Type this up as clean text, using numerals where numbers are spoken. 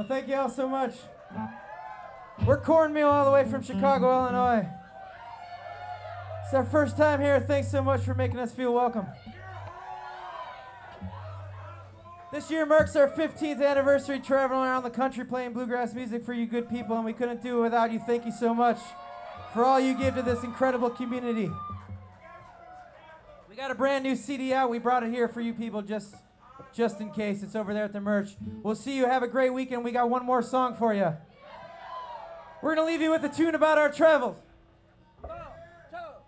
Well, thank you all so much. We're Cornmeal all the way from Chicago, Illinois. It's our first time here. Thanks so much for making us feel welcome. This year marks our 15th anniversary traveling around the country playing bluegrass music for you good people, and we couldn't do it without you. Thank you so much for all you give to this incredible community. We got a brand new CD out. We brought it here for you people just in case. It's over there at the merch. We'll see you. Have a great weekend. We got one more song for you. We're going to leave you with a tune about our travels.